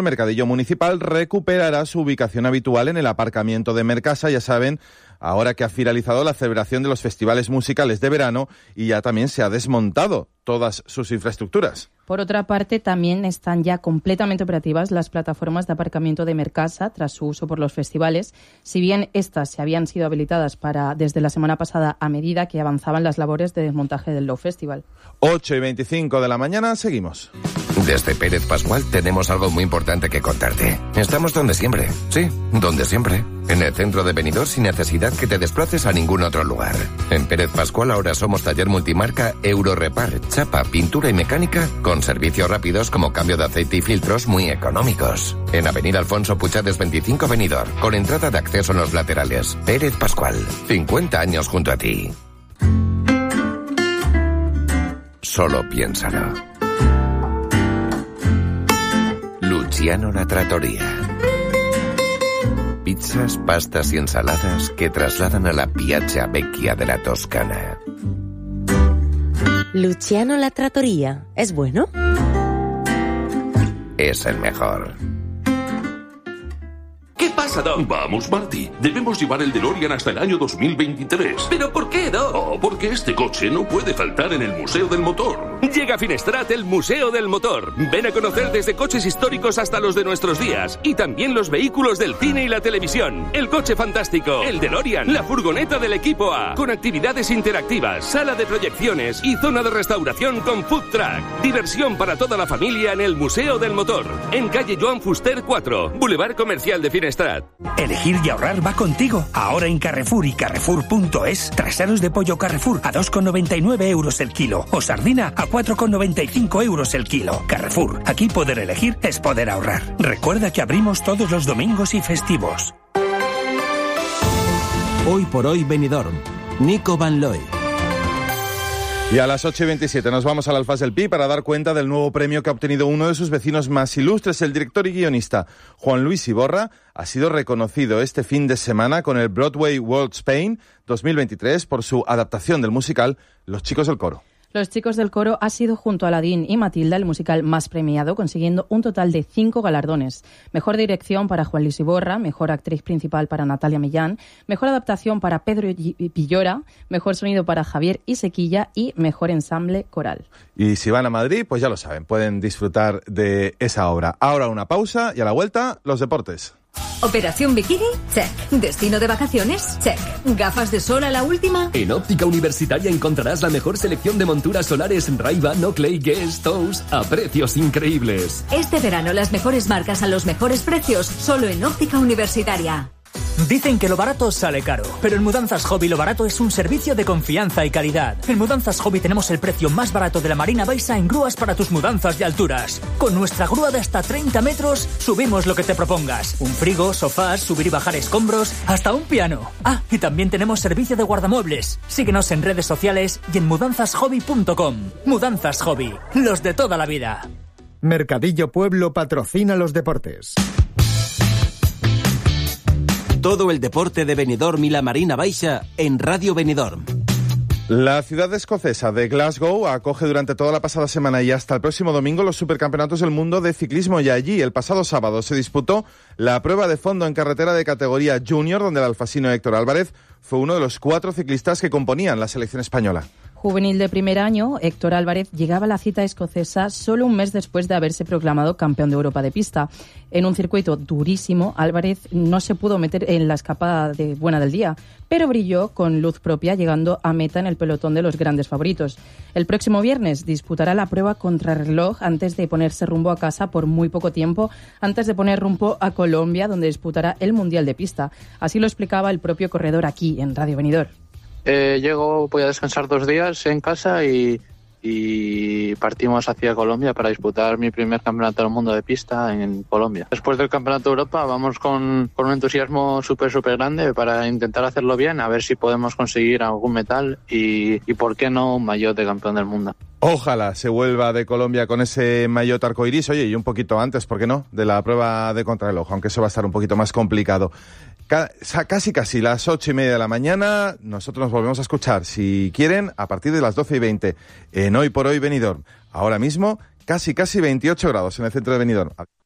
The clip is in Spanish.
Mercadillo Municipal recuperará su ubicación habitual en el aparcamiento de Mercasa, ya saben, ahora que ha finalizado la celebración de los festivales musicales de verano y ya también se ha desmontado todas sus infraestructuras. Por otra parte, también están ya completamente operativas las plataformas de aparcamiento de Mercasa tras su uso por los festivales, si bien estas se habían sido habilitadas desde la semana pasada a medida que avanzaban las labores de desmontaje del Low Festival. 8:25 de la mañana, seguimos. Desde Pérez Pascual tenemos algo muy importante que contarte. Estamos donde siempre, sí, donde siempre. En el centro de Benidorm sin necesidad que te desplaces a ningún otro lugar. En Pérez Pascual ahora somos taller multimarca Eurorepar, chapa, pintura y mecánica con servicios rápidos como cambio de aceite y filtros muy económicos. En Avenida Alfonso Puchades 25 Benidorm, con entrada de acceso en los laterales. Pérez Pascual, 50 años junto a ti. Solo piénsalo. Luciano La Trattoria. Pizzas, pastas y ensaladas que trasladan a la Piazza Vecchia de la Toscana. Luciano La Trattoria. ¿Es bueno? Es el mejor. ¿Qué pasa, Doc? Vamos, Marty. Debemos llevar el DeLorean hasta el año 2023. ¿Pero por qué, Doc? Oh, porque este coche no puede faltar en el Museo del Motor. Llega a Finestrat el Museo del Motor. Ven a conocer desde coches históricos hasta los de nuestros días. Y también los vehículos del cine y la televisión. El coche fantástico, el DeLorean, la furgoneta del equipo A. Con actividades interactivas, sala de proyecciones y zona de restauración con food truck. Diversión para toda la familia en el Museo del Motor. En calle Joan Fuster 4, Boulevard Comercial de Finestrat. Elegir y ahorrar va contigo. Ahora en Carrefour y Carrefour.es, traseros de pollo Carrefour a 2,99 € el kilo o sardina a 4,95 € el kilo. Carrefour, aquí poder elegir es poder ahorrar. Recuerda que abrimos todos los domingos y festivos. Hoy por hoy Benidorm. Nico Van Looy. Y a las 8:27 nos vamos al Alfaz del Pi para dar cuenta del nuevo premio que ha obtenido uno de sus vecinos más ilustres. El director y guionista Juan Luis Iborra ha sido reconocido este fin de semana con el Broadway World Spain 2023 por su adaptación del musical Los Chicos del Coro. Los Chicos del Coro ha sido junto a Aladín y Matilda el musical más premiado, consiguiendo un total de 5 galardones. Mejor dirección para Juan Luis Iborra, mejor actriz principal para Natalia Millán, mejor adaptación para Pedro Villora, mejor sonido para Javier Isequilla y mejor ensamble coral. Y si van a Madrid, pues ya lo saben, pueden disfrutar de esa obra. Ahora una pausa y a la vuelta, los deportes. ¿Operación bikini? Check. ¿Destino de vacaciones? Check. ¿Gafas de sol a la última? En Óptica Universitaria encontrarás la mejor selección de monturas solares Ray-Ban, Oakley, Guess, Toast a precios increíbles. Este verano las mejores marcas a los mejores precios solo en Óptica Universitaria. Dicen que lo barato sale caro, pero en Mudanzas Hobby lo barato es un servicio de confianza y calidad. En Mudanzas Hobby tenemos el precio más barato de la Marina Baixa en grúas para tus mudanzas de alturas. Con nuestra grúa de hasta 30 metros, subimos lo que te propongas. Un frigo, sofás, subir y bajar escombros, hasta un piano. Ah, y también tenemos servicio de guardamuebles. Síguenos en redes sociales y en mudanzashobby.com. Mudanzas Hobby, los de toda la vida. Mercadillo Pueblo patrocina los deportes. Todo el deporte de Benidorm y la Marina Baixa en Radio Benidorm. La ciudad escocesa de Glasgow acoge durante toda la pasada semana y hasta el próximo domingo los supercampeonatos del mundo de ciclismo, y allí el pasado sábado se disputó la prueba de fondo en carretera de categoría junior, donde el alfasino Héctor Álvarez fue uno de los 4 ciclistas que componían la selección española. Juvenil de primer año, Héctor Álvarez llegaba a la cita escocesa solo un mes después de haberse proclamado campeón de Europa de pista. En un circuito durísimo, Álvarez no se pudo meter en la escapada buena del día, pero brilló con luz propia, llegando a meta en el pelotón de los grandes favoritos. El próximo viernes disputará la prueba contrarreloj antes de ponerse rumbo a casa por muy poco tiempo, antes de poner rumbo a Colombia, donde disputará el Mundial de Pista. Así lo explicaba el propio corredor aquí en Radio Benidorm. Llego, voy a descansar 2 días en casa y partimos hacia Colombia para disputar mi primer campeonato del mundo de pista en Colombia. Después del campeonato de Europa vamos con un entusiasmo súper grande para intentar hacerlo bien, a ver si podemos conseguir algún metal y por qué no un maillot de campeón del mundo. Ojalá se vuelva de Colombia con ese maillot arcoiris, oye, y un poquito antes, ¿por qué no?, de la prueba de contrarreloj, aunque eso va a estar un poquito más complicado. Casi las 8:30 de la mañana, nosotros nos volvemos a escuchar, si quieren, a partir de las 12:20 en Hoy por Hoy Benidorm. Ahora mismo, casi 28 grados en el centro de Benidorm.